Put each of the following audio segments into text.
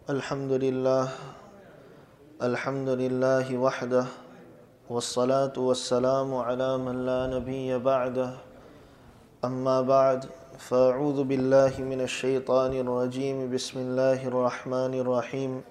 الحمد لله وحده والصلاة والسلام على من لا نبي بعده أما بعد فأعوذ بالله من الشيطان الرجيم بسم الله الرحمن الرحيم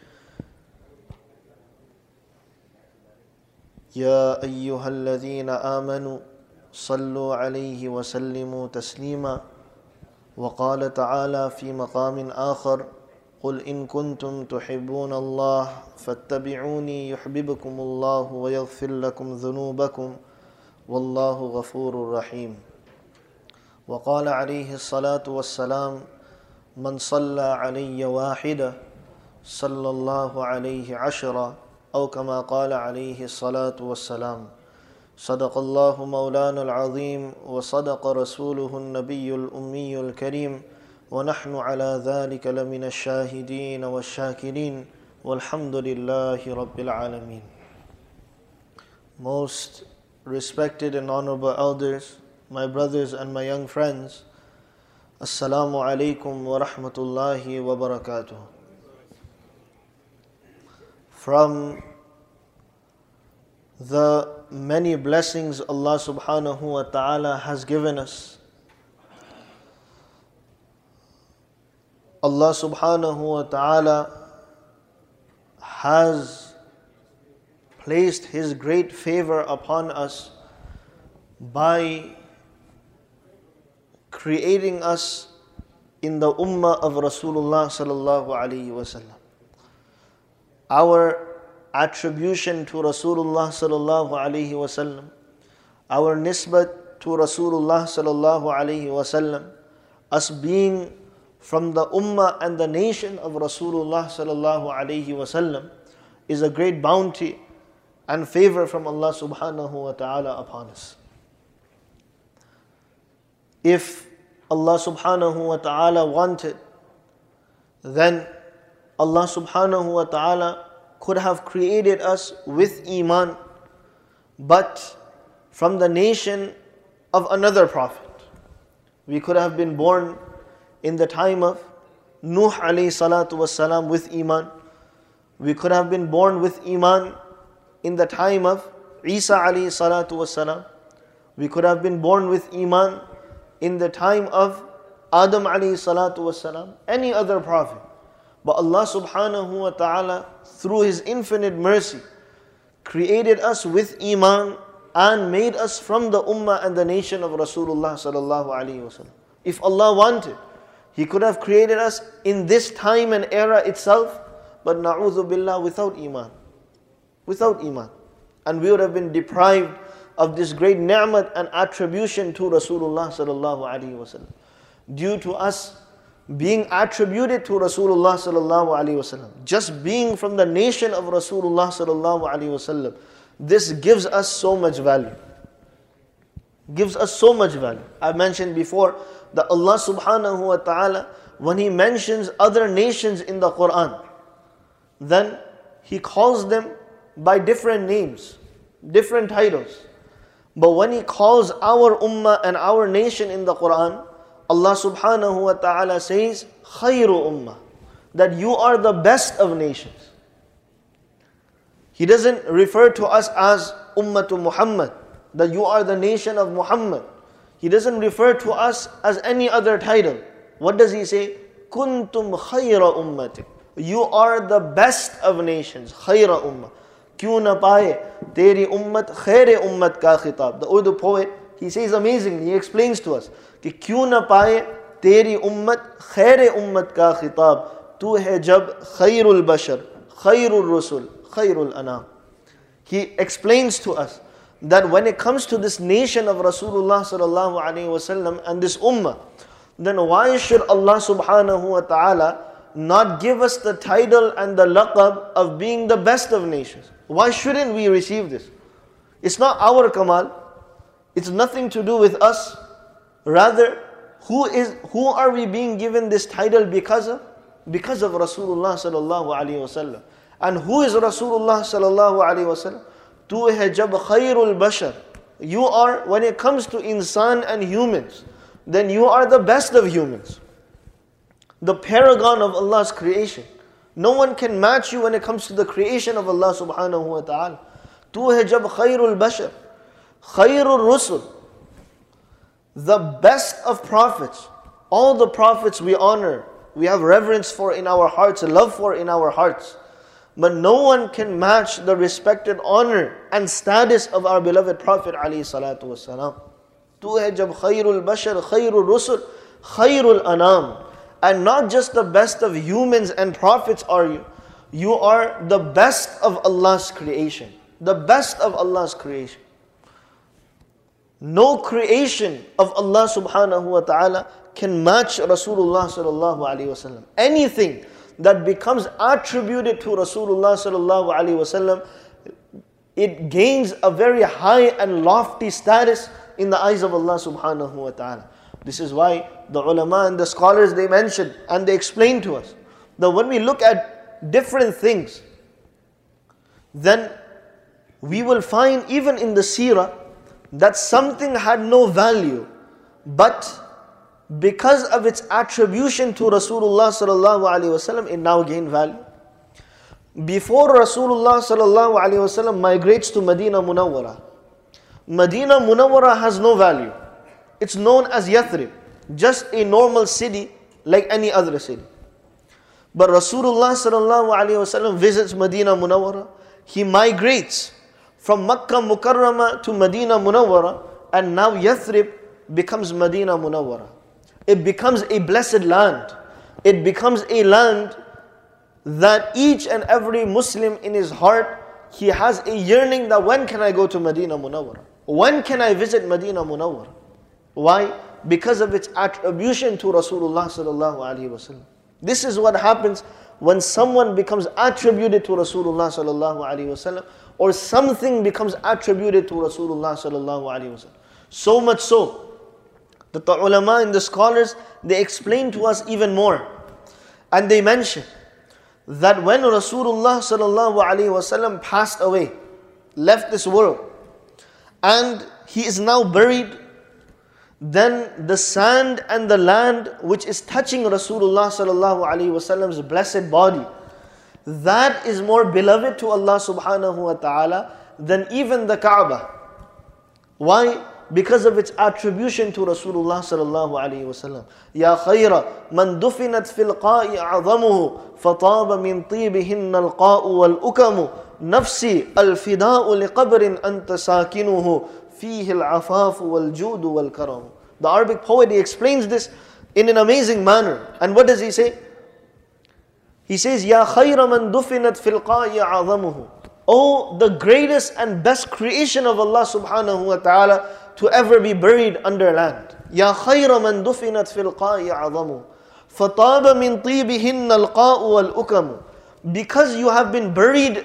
يا أيها الذين آمنوا صلوا عليه وسلموا تسليما وقال تعالى في مقام آخر قل إن كنتم تحبون الله فاتبعوني يحببكم الله ويغفر لكم ذنوبكم والله غفور رحيم وقال عليه الصلاة والسلام من صلى علي واحدة صلى الله عليه عشرة أو كما قال عليه الصلاة والسلام صدق الله مولانا العظيم وصدق رسوله النبي الأمي الكريم ونحن على ذلك لمن الشاهدين والشاكرين والحمد لله رب العالمين. Most respected and honorable elders, my brothers and my young friends, Assalamu alaikum wa rahmatullahi wa barakatuh. From the many blessings Allah subhanahu wa ta'ala has given us, Allah subhanahu wa ta'ala has placed His great favor upon us by creating us in the ummah of Rasulullah sallallahu alaihi wasallam. Our attribution to Rasulullah sallallahu alaihi wasallam, our nisbat to Rasulullah sallallahu alaihi wasallam, us being from the ummah and the nation of Rasulullah sallallahu alaihi wasallam, is a great bounty and favor from Allah subhanahu wa ta'ala upon us. If Allah subhanahu wa ta'ala wanted, then Allah subhanahu wa ta'ala could have created us with iman, but from the nation of another prophet. We could have been born in the time of Nuh alayhi salatu wassalam with iman. We could have been born with iman in the time of Isa alayhi salatu wassalam. We could have been born with iman in the time of Adam alayhi salatu wassalam, any other prophet. But Allah subhanahu wa ta'ala, through His infinite mercy, created us with iman and made us from the ummah and the nation of Rasulullah sallallahu alaihi wasallam. If Allah wanted, He could have created us in this time and era itself, but na'udhu billah, without iman. Without iman. And we would have been deprived of this great ni'mat and attribution to Rasulullah sallallahu alaihi wasallam. Due to us being attributed to Rasulullah sallallahu alaihi wasallam, just being from the nation of Rasulullah sallallahu alaihi wasallam, this gives us so much value. Gives us so much value. I mentioned before that Allah subhanahu wa ta'ala, when He mentions other nations in the Quran, then He calls them by different names, different titles. But when He calls our ummah and our nation in the Quran, Allah subhanahu wa ta'ala says, khayru ummah, that you are the best of nations. He doesn't refer to us as ummatu Muhammad, that you are the nation of Muhammad. He doesn't refer to us as any other title. What does He say? Kuntum khayra ummati. You are the best of nations. Khayra ummah. Kyun na paaye teri ummat khaire ummat ka khitab. The Urdu poet, he says amazingly, he explains to us कि क्यों न पाए तेरी उम्मत खैर उम्मत का खिताब, तू है जब खैरुल बशर खैरुल रसूल खैरुल अनाम. He explains to us that when it comes to this nation of Rasulullah sallallahu alaihi wasallam and this ummah, then why should Allah subhanahu wa ta'ala not give us the title and the laqab of being the best of nations? Why shouldn't we receive this? It's not our kamal. It's nothing to do with us. Rather, who are we being given this title because of? Because of Rasulullah sallallahu alaihi wasallam. And who is Rasulullah sallallahu alaihi wasallam? Tu hai jab khairul bashar. You are, when it comes to insan and humans, then you are the best of humans. The paragon of Allah's creation. No one can match you when it comes to the creation of Allah subhanahu wa ta'ala. Tu hai jab khairul bashar, khairul rusul, the best of prophets. All the prophets we honor, we have reverence for in our hearts, love for in our hearts. But no one can match the respected honor and status of our beloved Prophet alayhi salatu wasalam. Tu hai jab khairul bashar, khairul rusul, khairul anam. And not just the best of humans and prophets are you. You are the best of Allah's creation. The best of Allah's creation. No creation of Allah subhanahu wa ta'ala can match Rasulullah sallallahu alayhi wasallam. Anything that becomes attributed to Rasulullah sallallahu alayhi wasallam, it gains a very high and lofty status in the eyes of Allah subhanahu wa ta'ala. This is why the ulama and the scholars, they mentioned and they explain to us that when we look at different things, then we will find even in the seerah that something had no value, but because of its attribution to Rasulullah sallallahu alaihi wasallam, it now gained value. Before Rasulullah sallallahu alaihi wasallam migrates to Medina Munawwara, Medina Munawwara has no value. It's known as Yathrib, just a normal city like any other city. But Rasulullah sallallahu alaihi wasallam visits Medina Munawwara. He migrates from Makkah Mukarramah to Medina Munawwara, and now Yathrib becomes Medina Munawwara. It becomes a blessed land. It becomes a land that each and every Muslim in his heart, he has a yearning that when can I go to Medina Munawwara? When can I visit Medina Munawwara? Why? Because of its attribution to Rasulullah sallallahu alaihi wasallam. This is what happens when someone becomes attributed to Rasulullah sallallahu alaihi wasallam, or something becomes attributed to Rasulullah sallallahu alaihi wasallam. So much so that the ulama and the scholars, they explain to us even more. And they mention that when Rasulullah sallallahu alaihi wasallam passed away, left this world, and he is now buried, then the sand and the land which is touching Rasulullah sallallahu alaihi wasallam's blessed body, that is more beloved to Allah subhanahu wa ta'ala than even the Kaaba. Why? Because of its attribution to Rasulullah sallallahu alaihi wasallam. Ya khayra man dufinat fil qa'i a'zamuhu fataba min tibihinna al-qa'u wal-ukamu nafsi al-fida'u liqabrin anta sakinuhu fihi al-afafu wal-judu wal-karamu. The Arabic poet, he explains this in an amazing manner. And what does he say? He says, Ya khayra man dufinat fil qa'i a'zamuhu. Oh, the greatest and best creation of Allah subhanahu wa ta'ala to ever be buried under land. Ya khayra man dufinat fil qa'i a'zamuhu. Fataba min tibihinna al-qa'u wal-ukamu. Because you have been buried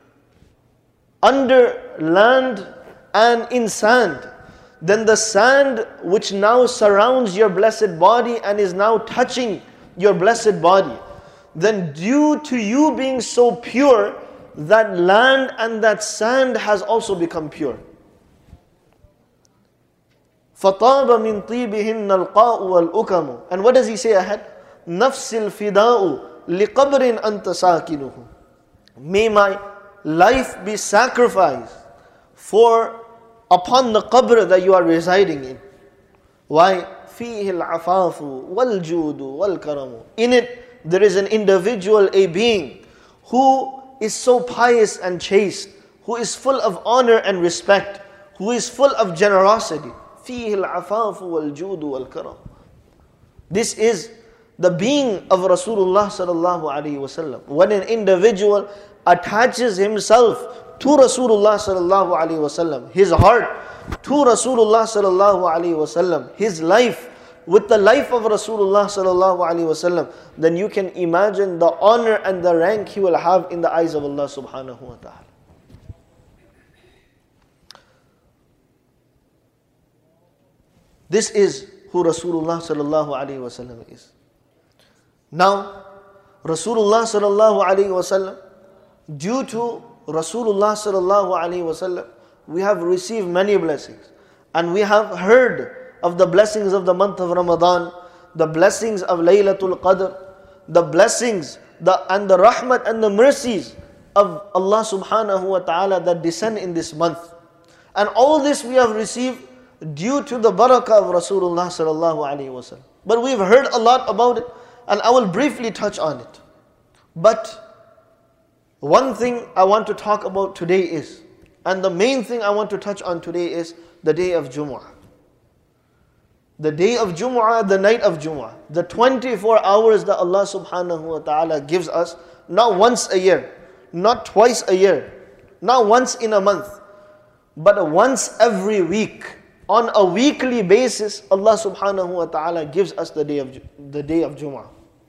under land and in sand, then the sand which now surrounds your blessed body and is now touching your blessed body, then due to you being so pure, that land and that sand has also become pure. فَطَابَ مِنْ طِيبِهِنَّ الْقَاءُ وَالْأُكَمُ. And what does he say ahead? نَفْسِ الْفِدَاءُ لِقَبْرٍ أَنْتَ سَاكِنُهُ. May my life be sacrificed upon the qabr that you are residing in. Why? فِيهِ الْعَفَافُ وَالْجُودُ وَالْكَرَمُ. In it, there is an individual, a being, who is so pious and chaste, who is full of honor and respect, who is full of generosity. فِيهِ الْعَفَافُ وَالْجُودُ وَالْكَرَمُ. This is the being of Rasulullah sallallahu alaihi wasallam. When an individual attaches himself to Rasulullah sallallahu alaihi wasallam, his heart to Rasulullah sallallahu alaihi wasallam, his life with the life of Rasulullah sallallahu alaihi wasallam, then you can imagine the honor and the rank he will have in the eyes of Allah subhanahu wa ta'ala. This is who Rasulullah sallallahu alaihi wasallam is. Now, Rasulullah sallallahu alaihi wasallam, due to Rasulullah sallallahu alaihi wasallam, we have received many blessings, and we have heard of the blessings of the month of Ramadan, the blessings of Laylatul Qadr, the blessings and the rahmat and the mercies of Allah subhanahu wa ta'ala that descend in this month. And all this we have received due to the barakah of Rasulullah sallallahu alaihi wasallam. But we've heard a lot about it, and I will briefly touch on it. But one thing I want to talk about today is, and the main thing I want to touch on today is the day of Jumu'ah. The day of Jumu'ah, the night of Jumu'ah. The 24 hours that Allah subhanahu wa ta'ala gives us, not once a year, not twice a year, not once in a month, but once every week. On a weekly basis, Allah subhanahu wa ta'ala gives us the day of Jumu'ah.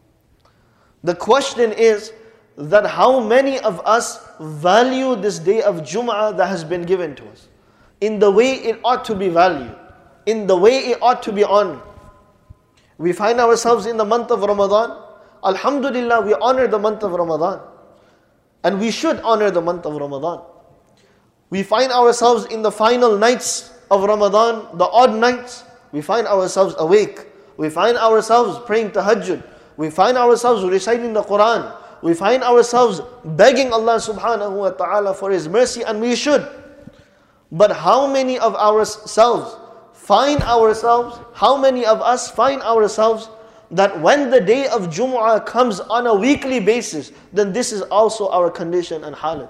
The question is that how many of us value this day of Jumu'ah that has been given to us in the way it ought to be valued, in the way it ought to be honored. We find ourselves in the month of Ramadan. Alhamdulillah, we honor the month of Ramadan. And we should honor the month of Ramadan. We find ourselves in the final nights of Ramadan, the odd nights. We find ourselves awake. We find ourselves praying tahajjud. We find ourselves reciting the Quran. We find ourselves begging Allah subhanahu wa ta'ala for His mercy, and we should. But how many of ourselves find ourselves, how many of us find ourselves that when the day of Jumu'ah comes on a weekly basis, then this is also our condition and halat.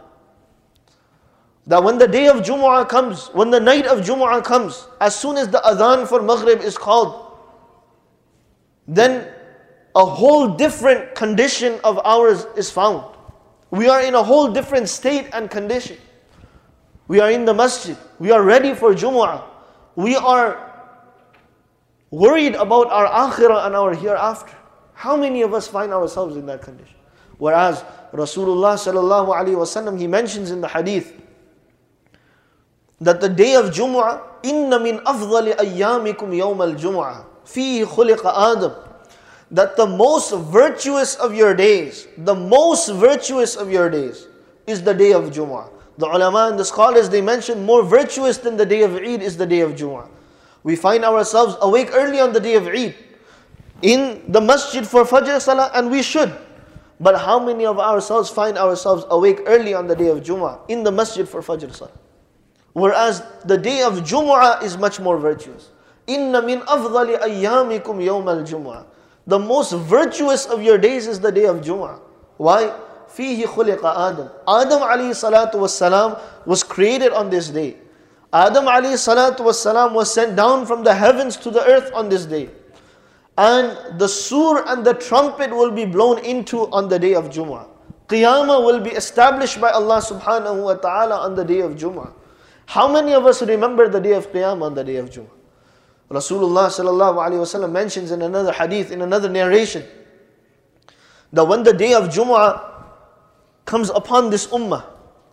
That when the day of Jumu'ah comes, when the night of Jumu'ah comes, as soon as the adhan for Maghrib is called, then a whole different condition of ours is found. We are in a whole different state and condition. We are in the masjid. We are ready for Jumu'ah. We are worried about our akhirah and our hereafter. How many of us find ourselves in that condition? Whereas Rasulullah sallallahu alaihi wasallam, he mentions in the hadith that the day of Jumu'ah, inna min afdali ayyamikum yawm al-Jumu'ah, fihi khuliqa Adam. That the most virtuous of your days, the most virtuous of your days is the day of Jumu'ah. The ulama and the scholars, they mention more virtuous than the day of Eid is the day of Jumu'ah. We find ourselves awake early on the day of Eid, in the masjid for Fajr Salah, and we should. But how many of ourselves find ourselves awake early on the day of Jumu'ah, in the masjid for Fajr Salah? Whereas the day of Jumu'ah is much more virtuous. Inna min afdali ayyamikum yawm al-Jumu'ah. The most virtuous of your days is the day of Jumu'ah. Why? Fihi khuliqa Adam. Adam alayhi salatu wassalam was created on this day. Adam alayhi salatu wassalam was sent down from the heavens to the earth on this day. And the sur and the trumpet will be blown into on the day of Jumu'ah. Qiyamah will be established by Allah subhanahu wa ta'ala on the day of Jumu'ah. How many of us remember the day of Qiyamah on the day of Jumu'ah? Rasulullah sallallahu alaihi wasallam mentions in another hadith, in another narration, that when the day of Jumu'ah comes upon this ummah,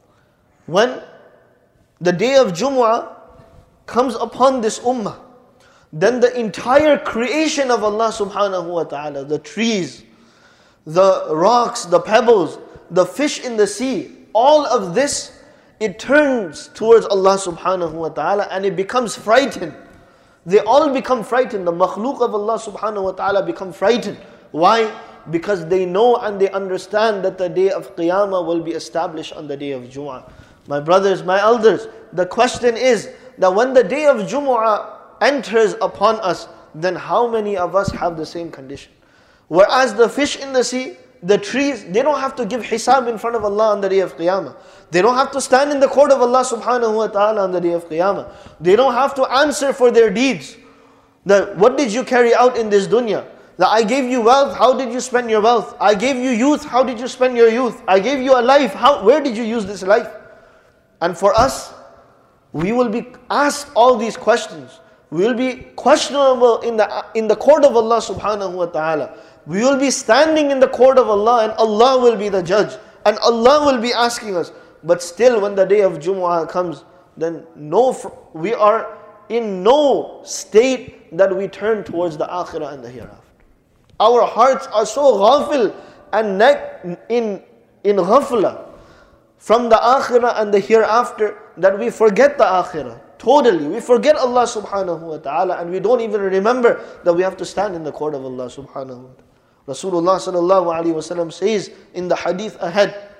when the day of Jumu'ah comes upon this ummah, then the entire creation of Allah subhanahu wa ta'ala, the trees, the rocks, the pebbles, the fish in the sea, all of this, it turns towards Allah subhanahu wa ta'ala and it becomes frightened. They all become frightened. The makhluk of Allah subhanahu wa ta'ala become frightened. Why? Because they know and they understand that the day of Qiyamah will be established on the day of Jumu'ah. My brothers, my elders, the question is that when the day of Jumu'ah enters upon us, then how many of us have the same condition? Whereas the fish in the sea, the trees, they don't have to give hisab in front of Allah on the day of Qiyamah. They don't have to stand in the court of Allah subhanahu wa ta'ala on the day of Qiyamah. They don't have to answer for their deeds. That what did you carry out in this dunya? That I gave you wealth, how did you spend your wealth? I gave you youth, how did you spend your youth? I gave you a life, where did you use this life? And for us, we will be asked all these questions. We will be questionable in the court of Allah subhanahu wa ta'ala. We will be standing in the court of Allah and Allah will be the judge. And Allah will be asking us. But still when the day of Jumu'ah comes, then we are in no state that we turn towards the akhirah and the hereafter. Our hearts are so ghafil and in ghafla from the akhirah and the hereafter that we forget the akhirah. Totally. We forget Allah subhanahu wa ta'ala and we don't even remember that we have to stand in the court of Allah subhanahu wa ta'ala. Rasulullah sallallahu alaihi wasallam says in the hadith ahead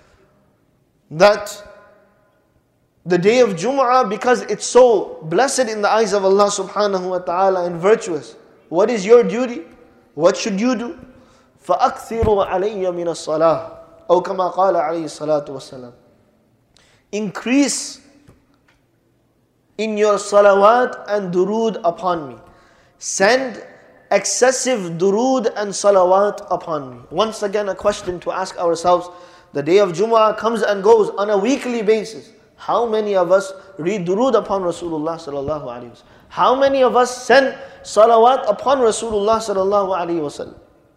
that the day of Jum'ah, because it's so blessed in the eyes of Allah subhanahu wa ta'ala and virtuous, what is your duty? What should you do? فَأَكْثِرُوا عَلَيَّ مِنَ الصَّلَاةِ أو كما قال عليه الصلاة والسلام. Increase in your salawat and durood upon me. Send excessive durood and salawat upon me. Once again, a question to ask ourselves. The day of Jum'ah comes and goes on a weekly basis. How many of us read durood upon Rasulullah sallallahu alaihi wasallam? How many of us send salawat upon Rasulullah sallallahu alaihi wasallam?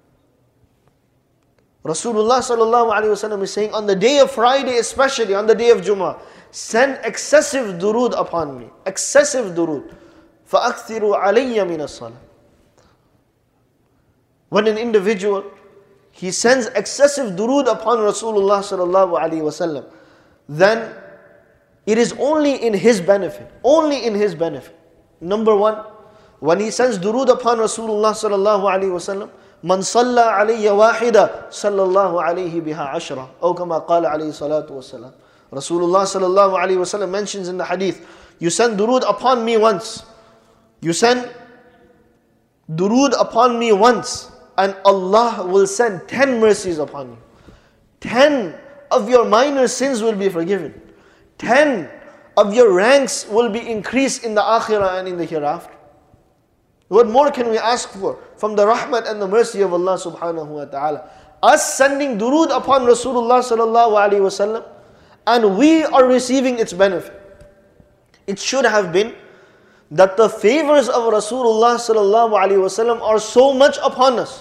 Rasulullah sallallahu alaihi wasallam is saying, on the day of Friday, especially on the day of Jum'ah, send excessive durood upon me. Excessive durood. فَأَكْثِرُوا عَلَيَّ مِنَ الصَّلَاةِ. When an individual, he sends excessive durood upon Rasulullah sallallahu alaihi wasallam, then it is only in his benefit. Only in his benefit. Number one, when he sends durood upon Rasulullah sallallahu alaihi wasallam, من صلى علي واحدة صلى الله عليه بها عشرة أو كما قال عليه الصلاة والسلام. Rasulullah sallallahu alaihi wasallam mentions in the hadith, you send durood upon me once. You send durood upon me once, and Allah will send 10 mercies upon you. 10 of your minor sins will be forgiven. 10 of your ranks will be increased in the akhirah and in the hereafter. What more can we ask for from the rahmat and the mercy of Allah subhanahu wa ta'ala? Us sending durood upon Rasulullah sallallahu alaihi wasallam, and we are receiving its benefit. It should have been that the favors of Rasulullah sallallahu alaihi wasallam are so much upon us,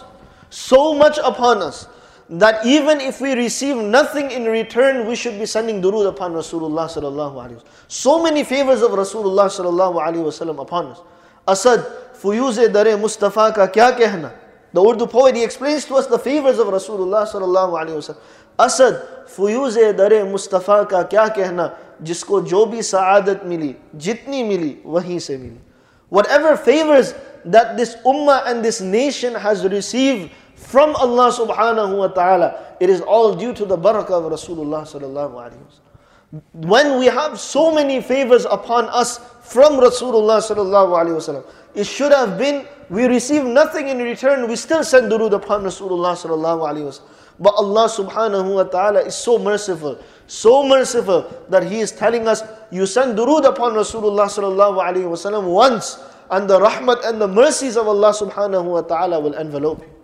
that even if we receive nothing in return, we should be sending durood upon Rasulullah sallallahu alaihi wasallam. So many favors of Rasulullah sallallahu alaihi wasallam upon us. Asad, fuyuze dare Mustafa ka kya kehna? The Urdu poet, he explains to us the favors of Rasulullah sallallahu alaihi wasallam. Asad, fuyuze dare Mustafa ka kya kehna? Jisko jo bhi saadat mili, jitni mili, wahi se mili. Whatever favors that this ummah and this nation has received from Allah subhanahu wa ta'ala, it is all due to the barakah of Rasulullah sallallahu alaihi wasallam. When we have so many favors upon us from Rasulullah sallallahu alaihi wasallam, it should have been we receive nothing in return, we still send durood upon Rasulullah sallallahu alaihi wasallam. But Allah subhanahu wa ta'ala is so merciful that He is telling us, you send durood upon Rasulullah sallallahu alaihi wasallam once, and the rahmat and the mercies of Allah subhanahu wa ta'ala will envelope you.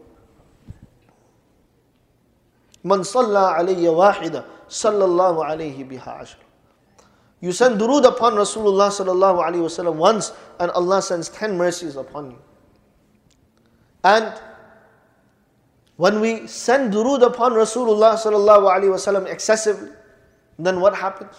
Man salla alayya wahida sallallahu alayhi biha ashra. You send durood upon Rasulullah sallallahu alaihi wasallam once, and Allah sends 10 mercies upon you. And when we send durood upon Rasulullah sallallahu alaihi wasallam excessively, then what happens?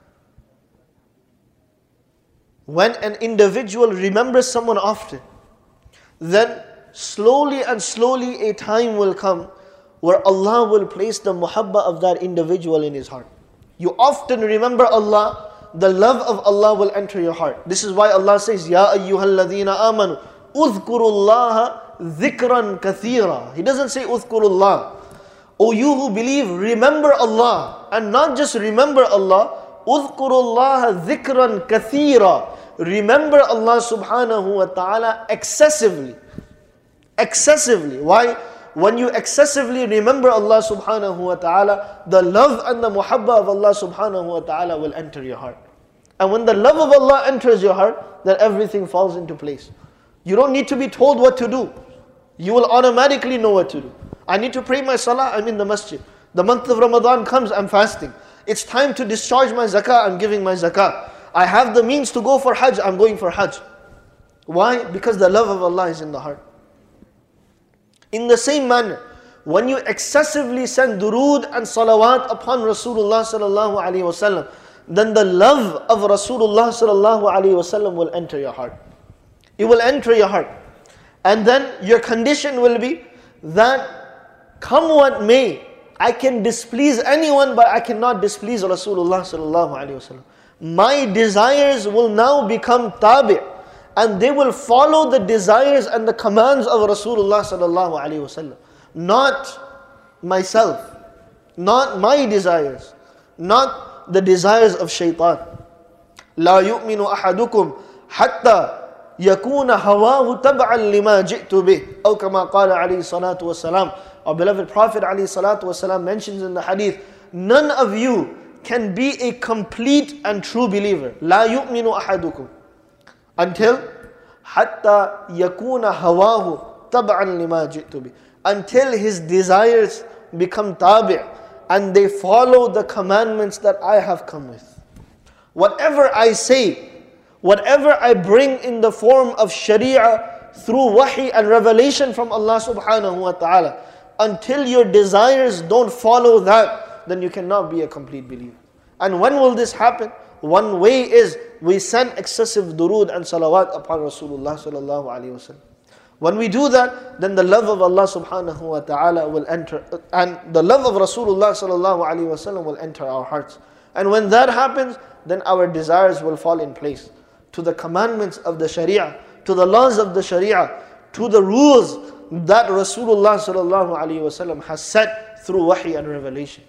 When an individual remembers someone often, then slowly and slowly a time will come where Allah will place the muhabba of that individual in his heart. You often remember Allah, the love of Allah will enter your heart. This is why Allah says, Ya ayyuhalladhina amanu, udhkurullaha dhikran kathira. He doesn't say udhkurullah. O you who believe, remember Allah. And not just remember Allah, udhkurullaha dhikran kathira. Remember Allah subhanahu wa ta'ala excessively. Excessively. Why? When you excessively remember Allah subhanahu wa ta'ala, the love and the muhabba of Allah subhanahu wa ta'ala will enter your heart. And when the love of Allah enters your heart, then everything falls into place. You don't need to be told what to do. You will automatically know what to do. I need to pray my salah, I'm in the masjid. The month of Ramadan comes, I'm fasting. It's time to discharge my zakah, I'm giving my zakah. I have the means to go for hajj, I'm going for hajj. Why? Because the love of Allah is in the heart. In the same manner, when you excessively send durood and salawat upon Rasulullah sallallahu alaihi wasallam, then the love of Rasulullah sallallahu alaihi wasallam will enter your heart. It will enter your heart. And then your condition will be that come what may, I can displease anyone, but I cannot displease Rasulullah sallallahu alaihi wasallam. My desires will now become tabi', and they will follow the desires and the commands of Rasulullah sallallahu alaihi wasallam. not myself, not my desires, not the desires of shaitan. لا يؤمن أحدكم حتى يكون هواه تبعا لما جئت به أو كما قال عليه الصلاة والسلام. Our beloved Prophet عليه الصلاة والسلام mentions in the hadith, none of you can be a complete and true believer. لا يؤمن أحدكم until حتى يكون هواه تبعا لما جئت به, until his desires become tabi' and they follow the commandments that I have come with. Whatever I say, whatever I bring in the form of sharia through wahi and revelation from Allah subhanahu wa ta'ala, until your desires don't follow that, then you cannot be a complete believer. And when will this happen? One way is we send excessive durood and salawat upon Rasulullah sallallahu alayhi wa sallam. When we do that, then the love of Allah subhanahu wa ta'ala will enter, and the love of Rasulullah sallallahu alayhi wa sallam will enter our hearts. And when that happens, then our desires will fall in place to the commandments of the Sharia, to the laws of the Sharia, to the rules that Rasulullah sallallahu alaihi wasallam has set through wahi and revelation.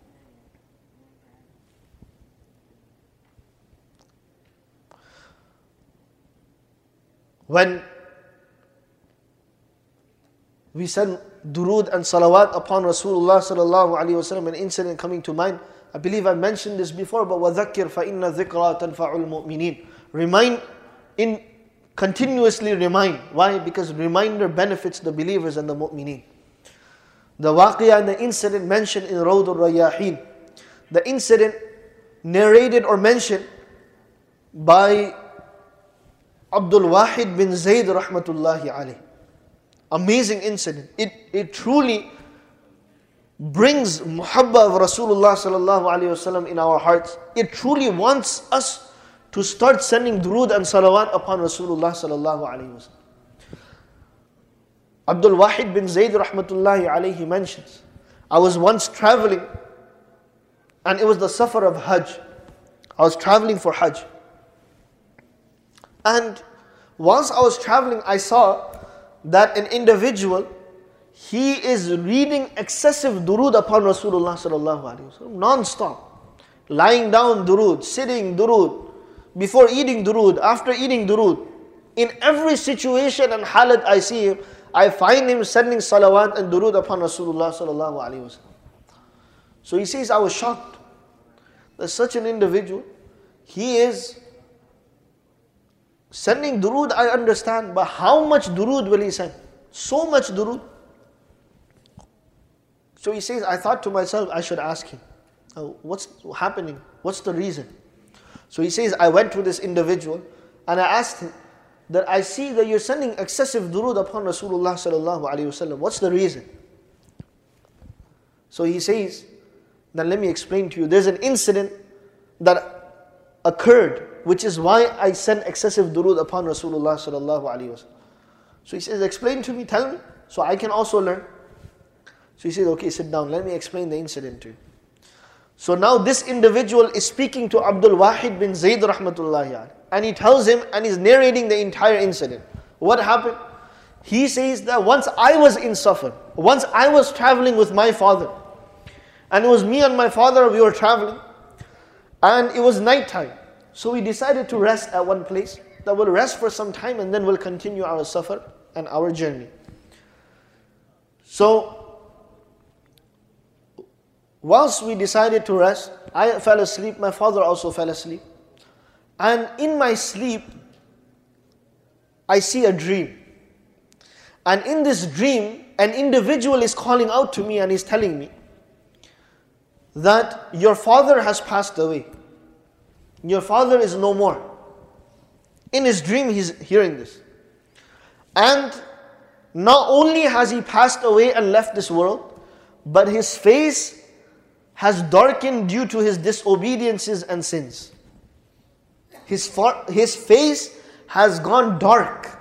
When we send durood and salawat upon Rasulullah sallallahu alaihi wasallam, an incident coming to mind, I believe I mentioned this before, but وَذَكِّرْ فَإِنَّ الذِّكْرَى تَنْفَعُ الْمُؤْمِنِينَ. Continuously remind. Why? Because reminder benefits the believers and the mu'mineen. The waqiyah and the incident mentioned in Rawd al-Rayahin. The incident narrated or mentioned by Abdul Wahid bin Zayd rahmatullahi alayh. Amazing incident. It truly brings muhabba of Rasulullah sallallahu alayhi wasallam in our hearts. It truly wants us to start sending durood and salawat upon Rasulullah sallallahu alayhi wasallam. Abdul Wahid bin Zayd rahmatullahi alayhi mentions, I was once traveling, and it was the safar of Hajj. I was traveling for Hajj. And whilst I was traveling, I saw that an individual, he is reading excessive durood upon Rasulullah sallallahu alaihi wasallam, non-stop. Lying down durood, sitting durood, before eating durood, after eating durood. In every situation and halat I see him, I find him sending salawat and durood upon Rasulullah sallallahu alaihi wasallam. So he says, I was shocked that such an individual, he is sending durood, I understand, but how much durood will he send? So much durood. So he says, I thought to myself, I should ask him, what's happening? What's the reason? So he says, I went to this individual and I asked him that I see that you're sending excessive durood upon Rasulullah sallallahu alaihi wasallam. What's the reason? So he says, then let me explain to you. There's an incident that occurred, which is why I send excessive durood upon Rasulullah sallallahu alaihi wasallam. So he says, explain to me, tell me, so I can also learn. So he says, okay, sit down, let me explain the incident to you. So now this individual is speaking to Abdul Wahid bin Zayd rahmatullahi alayhi, and he tells him, and he's narrating the entire incident. What happened? He says that once I was in Safar, once I was traveling with my father, and it was me and my father, we were traveling, and it was night time. So we decided to rest at one place, that we'll rest for some time and then we'll continue our Safar and our journey. So whilst we decided to rest, I fell asleep, my father also fell asleep. And in my sleep, I see a dream. And in this dream, an individual is calling out to me and he's telling me that your father has passed away. Your father is no more. In his dream, he's hearing this. And not only has he passed away and left this world, but his face has darkened due to his disobediences and sins. His face has gone dark.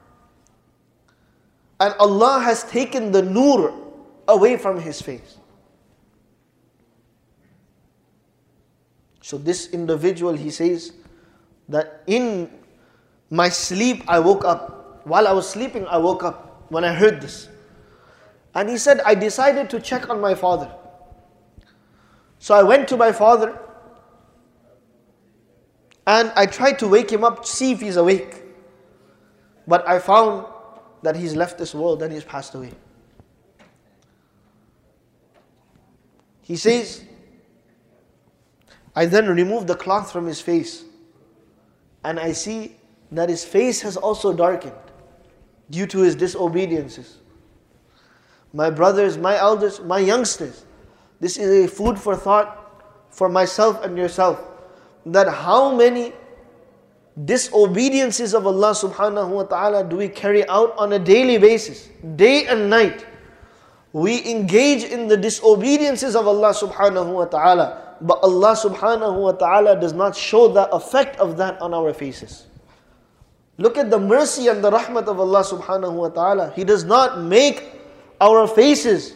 And Allah has taken the nur away from his face. So this individual, he says that in my sleep I woke up. While I was sleeping, I woke up when I heard this. And he said, I decided to check on my father. So I went to my father and I tried to wake him up to see if he's awake. But I found that he's left this world and he's passed away. He says, I then removed the cloth from his face and I see that his face has also darkened due to his disobediences. My brothers, my elders, my youngsters, this is a food for thought for myself and yourself, that how many disobediences of Allah subhanahu wa ta'ala do we carry out on a daily basis, day and night. We engage in the disobediences of Allah subhanahu wa ta'ala, but Allah subhanahu wa ta'ala does not show the effect of that on our faces. Look at the mercy and the rahmat of Allah subhanahu wa ta'ala. He does not make our faces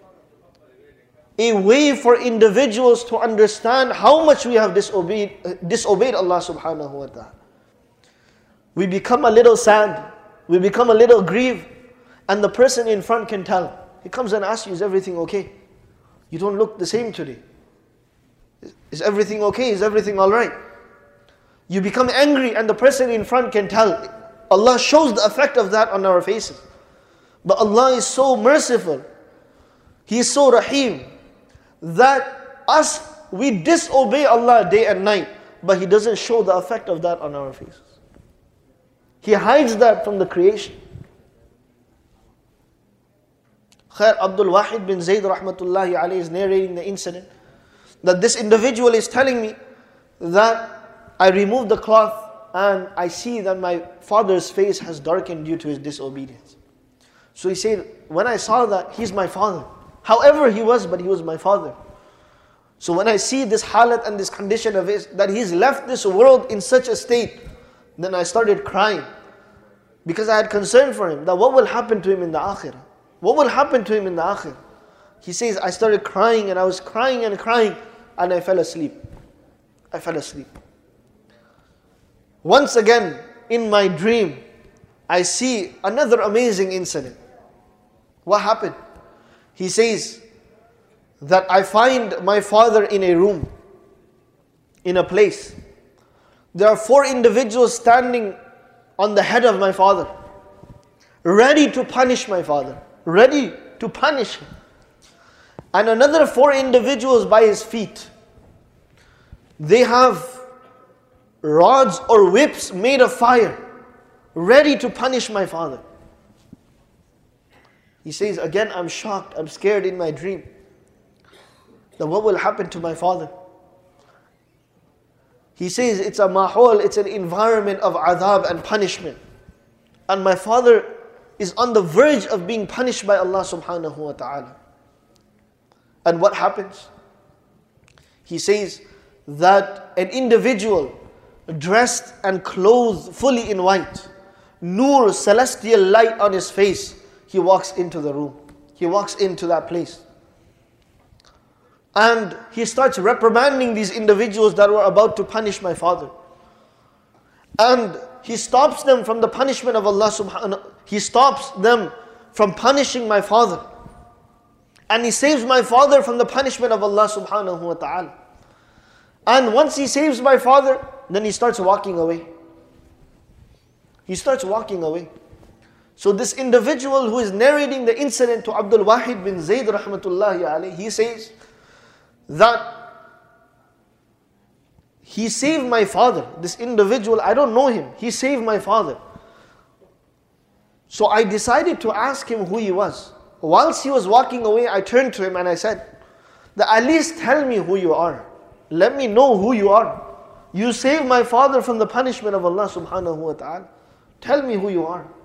a way for individuals to understand how much we have disobeyed Allah subhanahu wa ta'ala. We become a little sad, we become a little grieved, and the person in front can tell. He comes and asks you, is everything okay? You don't look the same today. Is everything okay? Is everything alright? You become angry and the person in front can tell. Allah shows the effect of that on our faces. But Allah is so merciful, He is so Rahim, that we disobey Allah day and night, but He doesn't show the effect of that on our faces. He hides that from the creation. Khair Abdul Wahid bin Zayd rahmatullahi alayhi is narrating the incident that this individual is telling me that I removed the cloth and I see that my father's face has darkened due to his disobedience. So he said, when I saw that, he's my father. However he was, but he was my father. So when I see this halat and this condition of his, that he's left this world in such a state, then I started crying. Because I had concern for him, that what will happen to him in the akhirah? What will happen to him in the akhirah? He says, I started crying and I was crying and crying and I fell asleep. I fell asleep. Once again, in my dream, I see another amazing incident. What happened? He says that I find my father in a room, in a place. There are 4 individuals standing on the head of my father, ready to punish my father, ready to punish him. And another 4 individuals by his feet. They have rods or whips made of fire, ready to punish my father. He says, again, I'm shocked, I'm scared in my dream, that what will happen to my father? He says, it's a mahol, it's an environment of adhab and punishment. And my father is on the verge of being punished by Allah subhanahu wa ta'ala. And what happens? He says that an individual dressed and clothed fully in white, nur, celestial light on his face, he walks into the room. He walks into that place. And he starts reprimanding these individuals that were about to punish my father. And he stops them from the punishment of Allah subhanahu. He stops them from punishing my father. And he saves my father from the punishment of Allah subhanahu wa ta'ala. And once he saves my father, then he starts walking away. He starts walking away. So this individual who is narrating the incident to Abdul Wahid bin Zayd rahmatullahi alayhi, he says that he saved my father. This individual, I don't know him. He saved my father. So I decided to ask him who he was. Whilst he was walking away, I turned to him and I said, that at least tell me who you are. Let me know who you are. You saved my father from the punishment of Allah subhanahu wa ta'ala. Tell me who you are.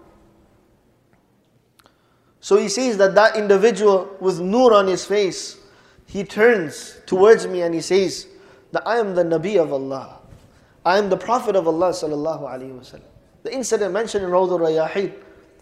So he says that that individual with nur on his face, he turns towards me and he says that I am the Nabi of Allah. I am the Prophet of Allah sallallahu alaihi wasallam. The incident mentioned in Rawd al-Rayahin.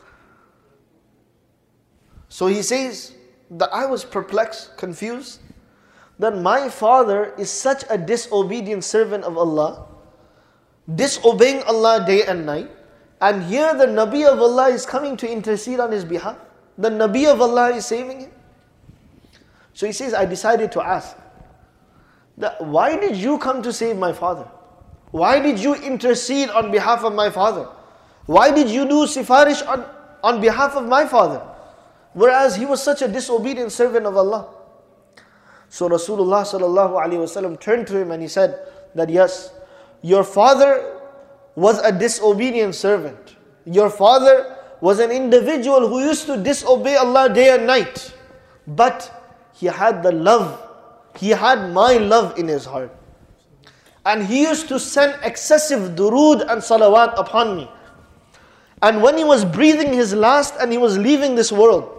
So he says that I was perplexed, confused, that my father is such a disobedient servant of Allah, disobeying Allah day and night, and here the Nabi of Allah is coming to intercede on his behalf. The Nabi of Allah is saving him. So he says, I decided to ask, that why did you come to save my father? Why did you intercede on behalf of my father? Why did you do sifarish on behalf of my father? Whereas he was such a disobedient servant of Allah. So Rasulullah sallallahu alaihi wasallam turned to him and he said that yes, your father was a disobedient servant. Your father was an individual who used to disobey Allah day and night. But he had the love, he had my love in his heart. And he used to send excessive durood and salawat upon me. And when he was breathing his last and he was leaving this world,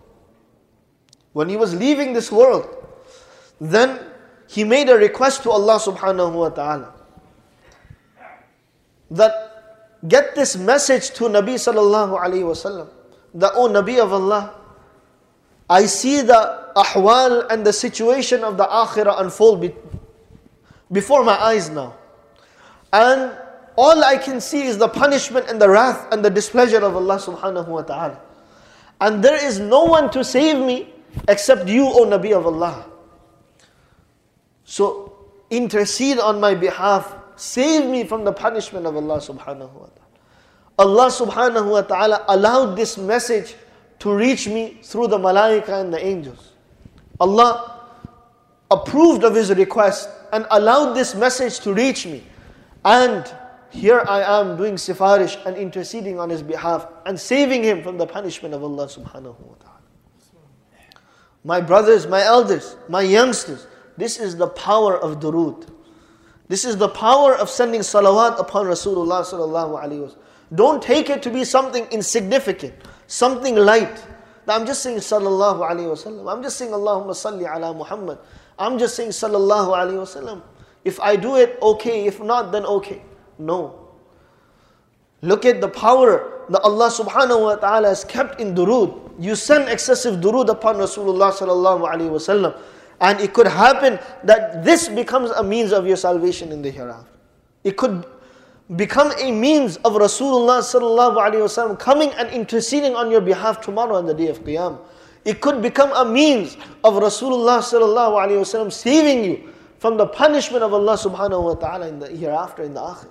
then he made a request to Allah subhanahu wa ta'ala that get this message to Nabi sallallahu alayhi wa sallam, that O Nabi of Allah, I see the ahwal and the situation of the akhirah unfold before my eyes now. And all I can see is the punishment and the wrath and the displeasure of Allah subhanahu wa ta'ala. And there is no one to save me except you, O Nabi of Allah. So intercede on my behalf. Save me from the punishment of Allah subhanahu wa ta'ala. Allah subhanahu wa ta'ala allowed this message to reach me through the malaika and the angels. Allah approved of his request and allowed this message to reach me. And here I am doing sifarish and interceding on his behalf and saving him from the punishment of Allah subhanahu wa ta'ala. My brothers, my elders, my youngsters, this is the power of durood. This is the power of sending salawat upon Rasulullah sallallahu alaihi wasallam. Don't take it to be something insignificant, something light. I'm just saying sallallahu alaihi wasallam. I'm just saying Allahumma salli ala Muhammad. I'm just saying sallallahu alaihi wasallam. If I do it, okay. If not, then okay. No. Look at the power that Allah subhanahu wa ta'ala has kept in durood. You send excessive durood upon Rasulullah sallallahu alaihi wasallam, and it could happen that this becomes a means of your salvation in the hereafter. It could become a means of Rasulullah sallallahu alaihi wasallam coming and interceding on your behalf tomorrow on the day of Qiyamah. It could become a means of Rasulullah sallallahu alaihi wasallam saving you from the punishment of Allah subhanahu wa ta'ala in the hereafter, in the akhir.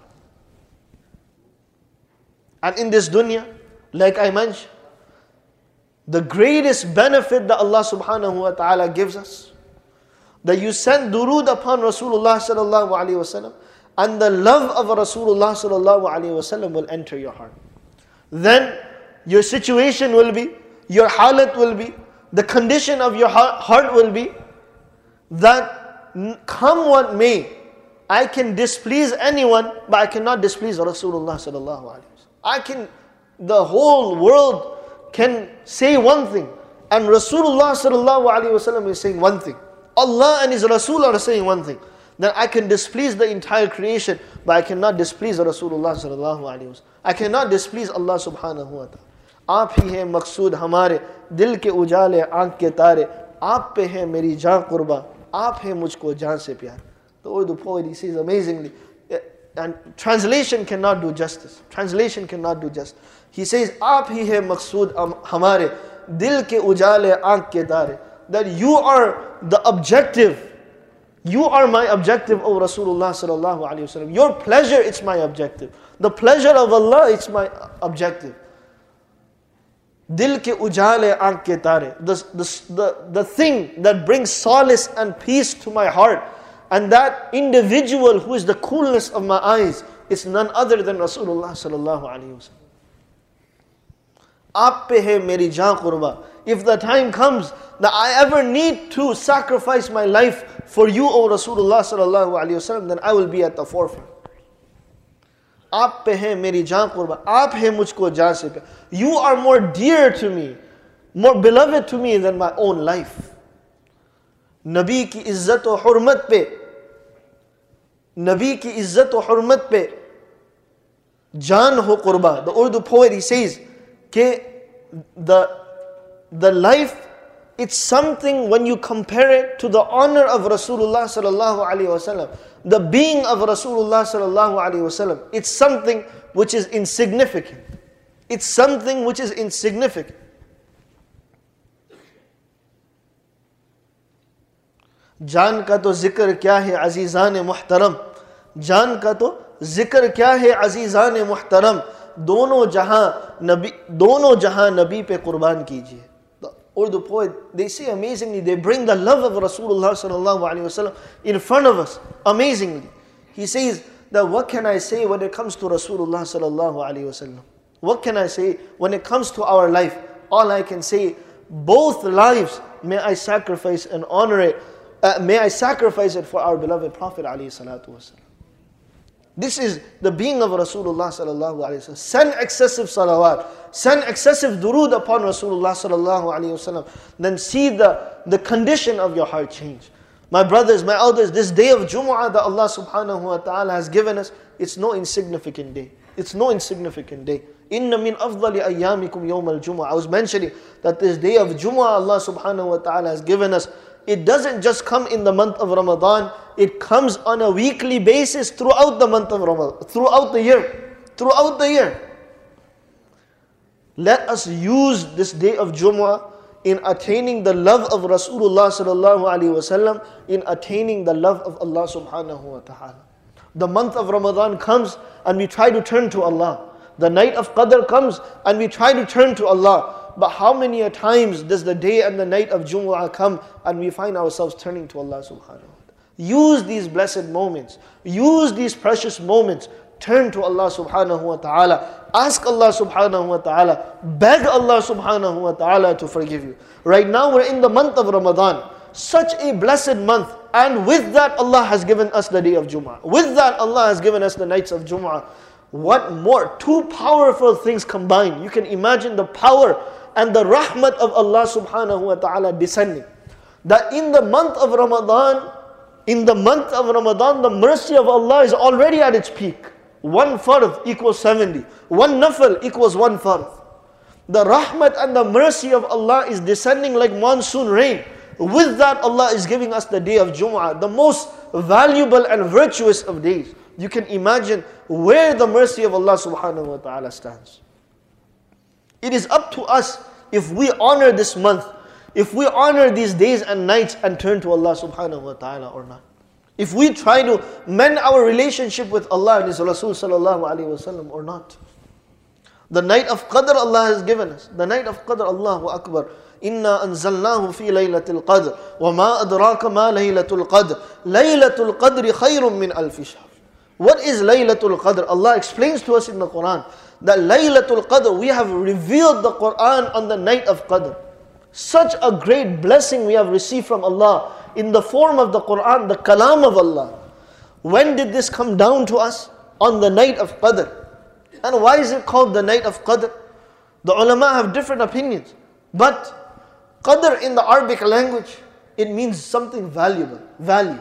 And in this dunya, like I mentioned, the greatest benefit that Allah subhanahu wa ta'ala gives us, that you send durood upon Rasulullah sallallahu alaihi wasallam, and the love of Rasulullah sallallahu alaihi wasallam will enter your heart. Then your situation will be, your halat will be, the condition of your heart will be that come what may, I can displease anyone, but I cannot displease Rasulullah sallallahu alaihi wasallam. The whole world can say one thing, and Rasulullah sallallahu alaihi wasallam is saying one thing. Allah and His Rasul are saying one thing. Then I can displease the entire creation, but I cannot displease Rasulullah sallallahu alaihi wasallam. I cannot displease Allah subhanahu wa ta'ala. आप ही हैं मकसूद हमारे, दिल के उजाले आँख के तारे, आप पे है मेरी जान कुर्बा, आप है मुझको जान से प्यार. The Urdu poet, he says amazingly, and translation cannot do justice. Translation cannot do justice. He says, आप ही है मकसूद हमारे, दिल के उजाले आँख के तारे. That you are the objective. You are my objective, O Rasulullah sallallahu alaihi wasallam. Your pleasure, it's my objective. The pleasure of Allah, it's my objective. Dil ke ujale aankh ke tare. The thing that brings solace and peace to my heart, and that individual who is the coolness of my eyes, is none other than Rasulullah sallallahu alaihi wasallam. Aap pe hai meri jaan qurba. If the time comes that I ever need to sacrifice my life for you, O Rasulullah sallallahu alaihi wasallam, then I will be at the forefront. Aap pe hai meri jaan qurba. Aap hai mujhko jaan se pyar. You are more dear to me, more beloved to me than my own life. Nabi ki izzat wa hurmat pe, Nabi ki izzat wa hurmat pe jaan ho qurba. The Urdu poet, he says, ke the life, it's something when you compare it to the honor of Rasulullah sallallahu alaihi wasallam, the being of Rasulullah sallallahu alaihi wasallam, it's something which is insignificant. It's something which is insignificant. जान का तो जिक्र क्या है अजीज़ान मुहतरम, जान का तो जिक्र क्या है अजीज़ान मुहतरम, दोनों जहां नबी पे कुर्बान कीजिए. Or the poet, they say amazingly, they bring the love of Rasulullah sallallahu alaihi wasallam in front of us, amazingly. He says that what can I say when it comes to Rasulullah sallallahu alaihi wasallam? What can I say when it comes to our life? All I can say, both lives may I sacrifice and honor it. May I sacrifice it for our beloved Prophet alayhi salatu wasallam. This is the being of Rasulullah sallallahu alaihi wasallam. Send excessive salawat, send excessive durood upon Rasulullah sallallahu alaihi wasallam. Then see the condition of your heart change. My brothers, my elders, this day of Jumu'ah that Allah subhanahu wa ta'ala has given us, it's no insignificant day. It's no insignificant day. Inna min afdali ayyamikum yawm al-Jumu'ah. I was mentioning that this day of Jumu'ah Allah subhanahu wa ta'ala has given us. It doesn't just come in the month of Ramadan, it comes on a weekly basis throughout the month of Ramadan, throughout the year. Let us use this day of Jumu'ah in attaining the love of Rasulullah sallallahu alaihi wasallam, in attaining the love of Allah subhanahu wa ta'ala. The month of Ramadan comes and we try to turn to Allah. The night of Qadr comes and we try to turn to Allah. But how many a times does the day and the night of Jumu'ah come and we find ourselves turning to Allah subhanahu wa ta'ala? Use these blessed moments. Use these precious moments. Turn to Allah subhanahu wa ta'ala. Ask Allah subhanahu wa ta'ala. Beg Allah subhanahu wa ta'ala to forgive you. Right now we're in the month of Ramadan. Such a blessed month. And with that Allah has given us the day of Jumu'ah. With that Allah has given us the nights of Jumu'ah. What more? Two powerful things combined. You can imagine the power and the rahmat of Allah subhanahu wa ta'ala descending. That in the month of Ramadan, the mercy of Allah is already at its peak. One fard equals 70. One nafal equals one fard. The rahmat and the mercy of Allah is descending like monsoon rain. With that Allah is giving us the day of Jumu'ah, the most valuable and virtuous of days. You can imagine where the mercy of Allah subhanahu wa ta'ala stands. It is up to us if we honor this month, if we honor these days and nights and turn to Allah subhanahu wa ta'ala or not. If we try to mend our relationship with Allah and His Rasul sallallahu alayhi wa sallam or not. The night of Qadr Allah has given us. The night of Qadr, Allahu Akbar. Inna anzalnahu fi laylatil qadr. Wa ma adraka ma laylatul qadr. Laylatul qadri khayrun min alfi shahr. What is Laylatul Qadr? Allah explains to us in the Quran that Laylatul Qadr, we have revealed the Quran on the night of Qadr. Such a great blessing we have received from Allah in the form of the Quran, the Kalam of Allah. When did this come down to us? On the night of Qadr. And why is it called the night of Qadr? The ulama have different opinions. But Qadr in the Arabic language, it means something valuable, value.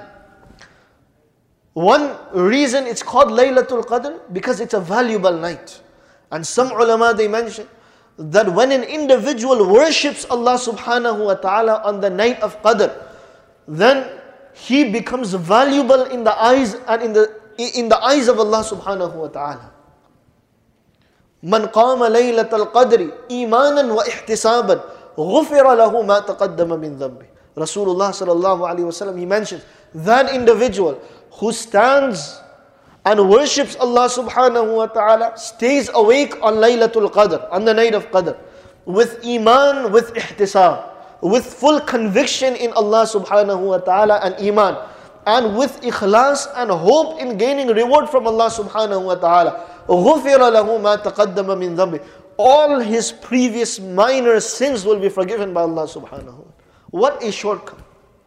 One reason it's called Laylatul Qadr, because it's a valuable night. And some ulama, they mention that when an individual worships Allah subhanahu wa ta'ala on the night of Qadr, then he becomes valuable in the eyes and in the eyes of Allah subhanahu wa ta'ala. Man qama laylatal qadri imanan wa ihtisaban ghufira lahu ma taqaddama min dhanbi. Rasulullah sallallahu alaihi wasallam, he mentions that individual who stands and worships Allah subhanahu wa ta'ala, stays awake on Laylatul Qadr, on the night of Qadr, with iman, with ihtisab, with full conviction in Allah subhanahu wa ta'ala and iman, and with ikhlas and hope in gaining reward from Allah subhanahu wa ta'ala. غُفِرَ لَهُ مَا تَقَدَّمَ مِن ذَنْبِهِ. All his previous minor sins will be forgiven by Allah subhanahu wa ta'ala. What a shortcut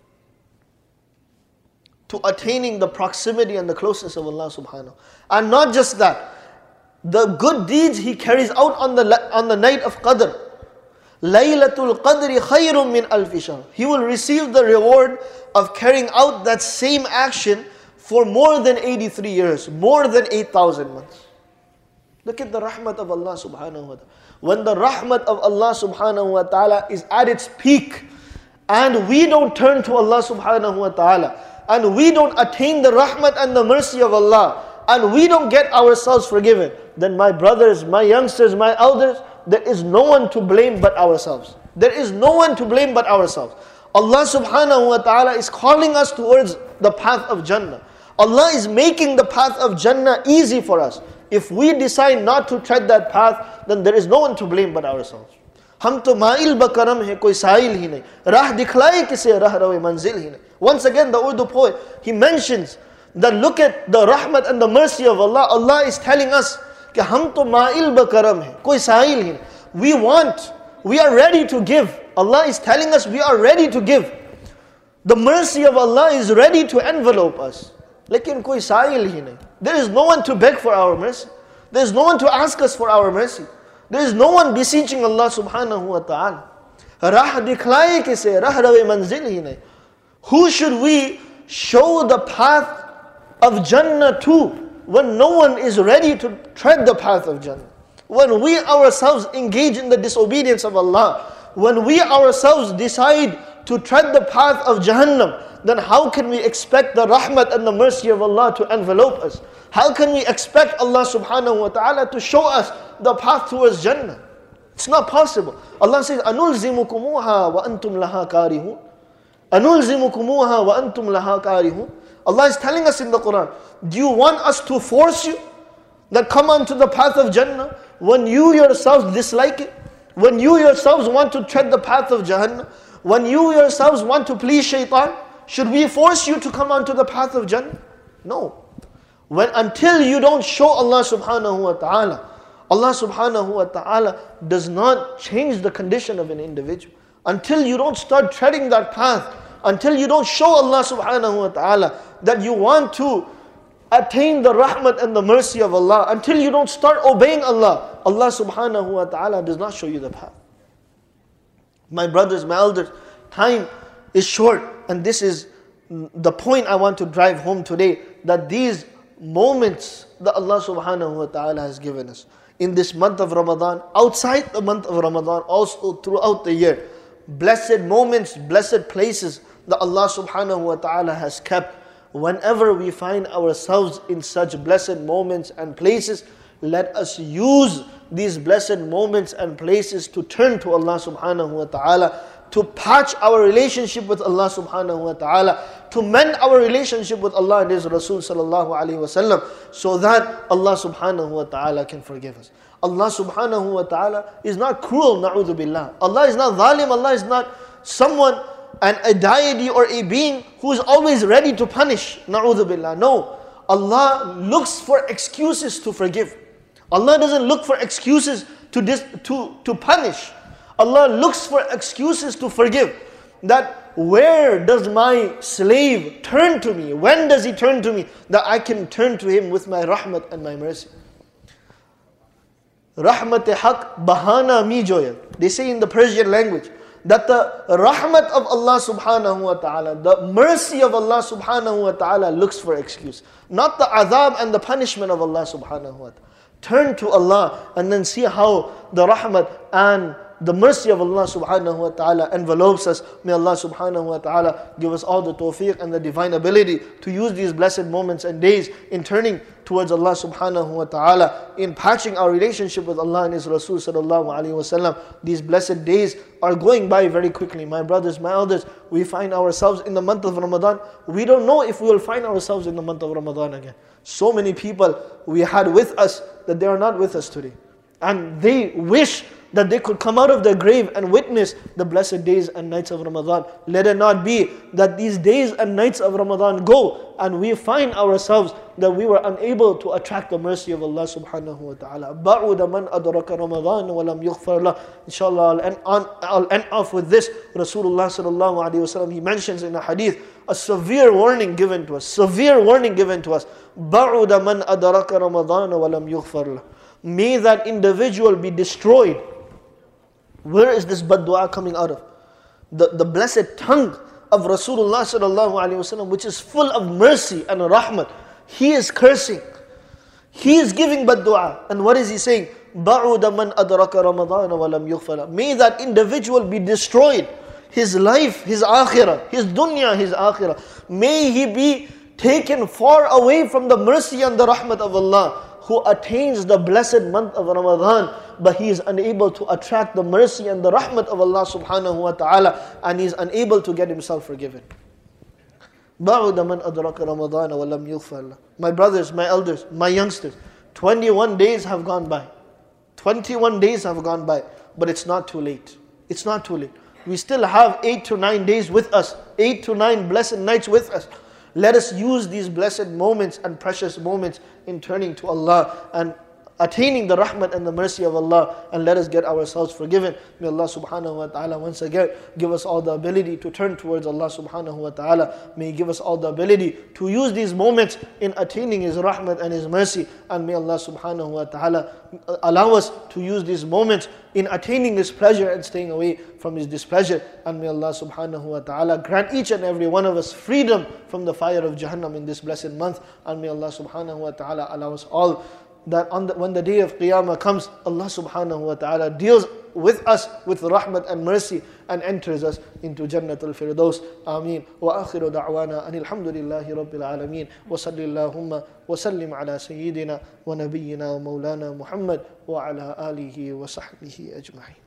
to attaining the proximity and the closeness of Allah subhanahu. And not just that, the good deeds he carries out on the night of Qadr. Laylatul Qadri khayrun min alfi shahr. He will receive the reward of carrying out that same action for more than 83 years, more than 8,000 months. Look at the rahmat of Allah subhanahu wa ta'ala. When the rahmat of Allah subhanahu wa ta'ala is at its peak, and we don't turn to Allah subhanahu wa ta'ala, and we don't attain the rahmat and the mercy of Allah, and we don't get ourselves forgiven, then my brothers, my youngsters, my elders, there is no one to blame but ourselves. There is no one to blame but ourselves. Allah subhanahu wa ta'ala is calling us towards the path of Jannah. Allah is making the path of Jannah easy for us. If we decide not to tread that path, then there is no one to blame but ourselves. हम तो mile buckram है कोई साइल ही नहीं राह दिखलाए किसे राह रवे मंजिल ही नहीं. Once again the Urdu poet, he mentions that look at the rahmat and the mercy of Allah. Allah is telling us कि हम तो माइल बकरम है कोई साइल ही नहीं. We are ready to give. Allah is telling us we are ready to give. The mercy of Allah is ready to envelope us. लेकिन कोई साइल ही नहीं. There is no one to beg for our mercy. There is no one to ask us for our mercy. There is no one beseeching Allah subhanahu wa ta'ala. Rah dikhलाए किसे राह रवे मंजिल ही नहीं. Who should we show the path of Jannah to when no one is ready to tread the path of Jannah? When we ourselves engage in the disobedience of Allah, when we ourselves decide to tread the path of Jahannam, then how can we expect the rahmat and the mercy of Allah to envelope us? How can we expect Allah subhanahu wa ta'ala to show us the path towards Jannah? It's not possible. Allah says, أَنُلْزِمُكُمُوهَا وَأَنْتُمْ لَهَا كَارِهُونَ أَنُلْزِمُكُمُوهَا وَأَنْتُمْ لَهَا كَارِهُونَ. Allah is telling us in the Quran, do you want us to force you that come onto the path of Jannah when you yourselves dislike it? When you yourselves want to tread the path of Jahannam? When you yourselves want to please shaitan? Should we force you to come onto the path of Jannah? No. Until you don't show Allah subhanahu wa ta'ala, Allah subhanahu wa ta'ala does not change the condition of an individual. Until you don't start treading that path, until you don't show Allah subhanahu wa ta'ala that you want to attain the rahmat and the mercy of Allah, until you don't start obeying Allah, Allah subhanahu wa ta'ala does not show you the path. My brothers, my elders, time is short, and this is the point I want to drive home today, that these moments that Allah subhanahu wa ta'ala has given us in this month of Ramadan, outside the month of Ramadan, also throughout the year, blessed moments, blessed places that Allah subhanahu wa ta'ala has kept. Whenever we find ourselves in such blessed moments and places, let us use these blessed moments and places to turn to Allah subhanahu wa ta'ala, to patch our relationship with Allah subhanahu wa ta'ala, to mend our relationship with Allah and His Rasul sallallahu alayhi wa sallam, so that Allah subhanahu wa ta'ala can forgive us. Allah subhanahu wa ta'ala is not cruel, na'udhu billah. Allah is not zalim, Allah is not someone, a deity or a being who is always ready to punish, na'udhu billah. No, Allah looks for excuses to forgive. Allah doesn't look for excuses to punish. Allah looks for excuses to forgive. That where does my slave turn to me? When does he turn to me? That I can turn to him with my rahmat and my mercy. Rahmat-e haq bahana mi joya. They say in the Persian language that the rahmat of Allah subhanahu wa ta'ala, the mercy of Allah subhanahu wa ta'ala looks for excuse. Not the azab and the punishment of Allah subhanahu wa ta'ala. Turn to Allah and then see how the rahmat and the mercy of Allah subhanahu wa ta'ala envelopes us. May Allah subhanahu wa ta'ala give us all the tawfiq and the divine ability to use these blessed moments and days in turning towards Allah subhanahu wa ta'ala, in patching our relationship with Allah and His Rasul sallallahu alayhi wa sallam. These blessed days are going by very quickly. My brothers, my elders, we find ourselves in the month of Ramadan. We don't know if we will find ourselves in the month of Ramadan again. So many people we had with us that they are not with us today. And they wish that they could come out of their grave and witness the blessed days and nights of Ramadan. Let it not be that these days and nights of Ramadan go and we find ourselves that we were unable to attract the mercy of Allah subhanahu wa ta'ala. بَعُودَ مَنْ أَدْرَكَ رَمَضَانَ وَلَمْ يُغْفَرْ لَهُ. Inshallah, I'll end off with this. Rasulullah sallallahu alayhi wa sallam, he mentions in a hadith a severe warning given to us. Severe warning given to us. بَعُودَ مَنْ أَدْرَكَ رَمَضَانَ وَلَمْ يُغْفَرْ لَهُ. May that individual be destroyed. Where is this bad dua coming out of? The blessed tongue of Rasulullah sallallahu alayhi wa sallam, which is full of mercy and rahmat. He is cursing. He is giving bad dua. And what is he saying? بَعُودَ مَنْ أَدْرَكَ رَمَضَانَ وَلَمْ يُغْفَرْ. May that individual be destroyed. His life, his akhirah, his dunya, his akhirah. May he be taken far away from the mercy and the rahmat of Allah, who attains the blessed month of Ramadan but he is unable to attract the mercy and the rahmat of Allah subhanahu wa ta'ala, and he is unable to get himself forgiven. بَعُدَ مَنْ أَدْرَكَ رَمَضَانَ وَلَمْ يُغْفَرْ لَهُ. My brothers, my elders, my youngsters, 21 days have gone by. 21 days have gone by, but it's not too late. It's not too late. We still have 8 to 9 days with us, 8 to 9 blessed nights with us. Let us use these blessed moments and precious moments in turning to Allah and attaining the rahmat and the mercy of Allah, and let us get ourselves forgiven. May Allah subhanahu wa ta'ala once again give us all the ability to turn towards Allah subhanahu wa ta'ala. May He give us all the ability to use these moments in attaining His rahmat and His mercy, and may Allah subhanahu wa ta'ala allow us to use these moments in attaining His pleasure and staying away from His displeasure. And may Allah subhanahu wa ta'ala grant each and every one of us freedom from the fire of Jahannam in this blessed month. And may Allah subhanahu wa ta'ala allow us all that when the day of Qiyamah comes, Allah subhanahu wa ta'ala deals with us with rahmat and mercy and enters us into Jannatul Firdaus. Ameen. Wa akhiru da'wana anil hamdulillahi rabbil alameen. Wa sallillahumma wa sallim ala sayyidina wa nabiyyina wa maulana Muhammad wa ala alihi wa sahbihi ajma'in.